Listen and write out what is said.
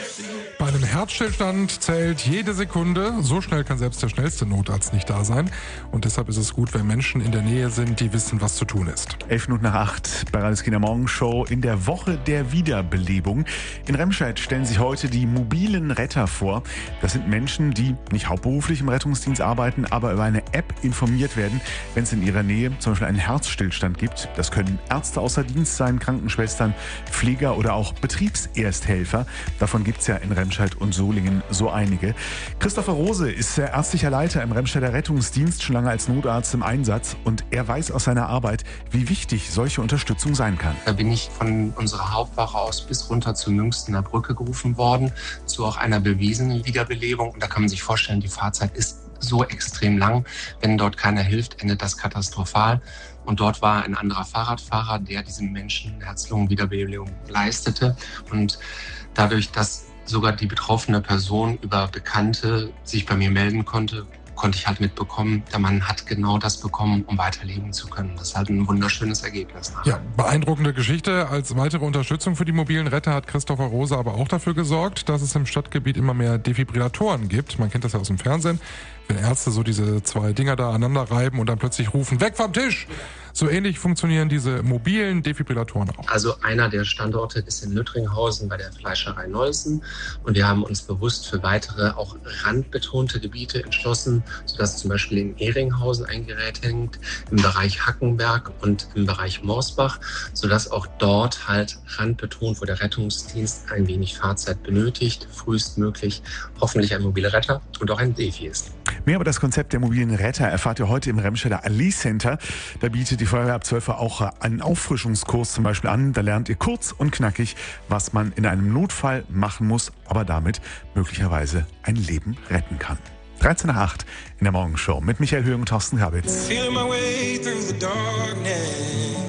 Bei einem Herzstillstand zählt jede Sekunde. So schnell kann selbst der schnellste Notarzt nicht da sein. Und deshalb ist es gut, wenn Menschen in der Nähe sind, die wissen, was zu tun ist. 7:11 bei Radios Kindermorgenshow in der Woche der Wiederbelebung. In Remscheid stellen sich heute die mobilen Retter vor. Das sind Menschen, die nicht hauptberuflich im Rettungsdienst arbeiten, aber über eine App informiert werden, wenn es in ihrer Nähe zum Beispiel einen Herzstillstand gibt. Das können Ärzte außer Dienst sein, Krankenschwestern, Pfleger oder auch Betriebsersthelfer. Davon gibt es ja in Remscheid und Solingen so einige. Christopher Rose ist ärztlicher Leiter im Remscheider Rettungsdienst, schon lange als Notarzt im Einsatz. Und er weiß aus seiner Arbeit, wie wichtig solche Unterstützung sein kann. Da bin ich von unserer Hauptwache aus bis runter zur Münchner Brücke gerufen worden, zu auch einer bewiesenen Wiederbelebung. Und da kann man sich vorstellen, die Fahrzeit ist so extrem lang. Wenn dort keiner hilft, endet das katastrophal. Und dort war ein anderer Fahrradfahrer, der diesem Menschen Herz-Lungen-Wiederbelebung leistete. Und dadurch, dass sogar die betroffene Person über Bekannte sich bei mir melden konnte, konnte ich halt mitbekommen, der Mann hat genau das bekommen, um weiterleben zu können. Das ist halt ein wunderschönes Ergebnis. Ja, beeindruckende Geschichte. Als weitere Unterstützung für die mobilen Retter hat Christopher Rose aber auch dafür gesorgt, dass es im Stadtgebiet immer mehr Defibrillatoren gibt. Man kennt das ja aus dem Fernsehen, wenn Ärzte so diese zwei Dinger da aneinander reiben und dann plötzlich rufen, weg vom Tisch! So ähnlich funktionieren diese mobilen Defibrillatoren auch. Also einer der Standorte ist in Lüttringhausen bei der Fleischerei Neusen. Und wir haben uns bewusst für weitere, auch randbetonte Gebiete entschlossen, sodass zum Beispiel in Ehringhausen ein Gerät hängt, im Bereich Hackenberg und im Bereich Morsbach, sodass auch dort halt randbetont, wo der Rettungsdienst ein wenig Fahrzeit benötigt, frühestmöglich hoffentlich ein mobiler Retter und auch ein Defi ist. Mehr über das Konzept der mobilen Retter erfahrt ihr heute im Remscheider Ali Center. Da bietet die Feuerwehr ab 12 Uhr auch einen Auffrischungskurs zum Beispiel an. Da lernt ihr kurz und knackig, was man in einem Notfall machen muss, aber damit möglicherweise ein Leben retten kann. 7:13 in der Morgenshow mit Michael Höhing und Thorsten Kabitz.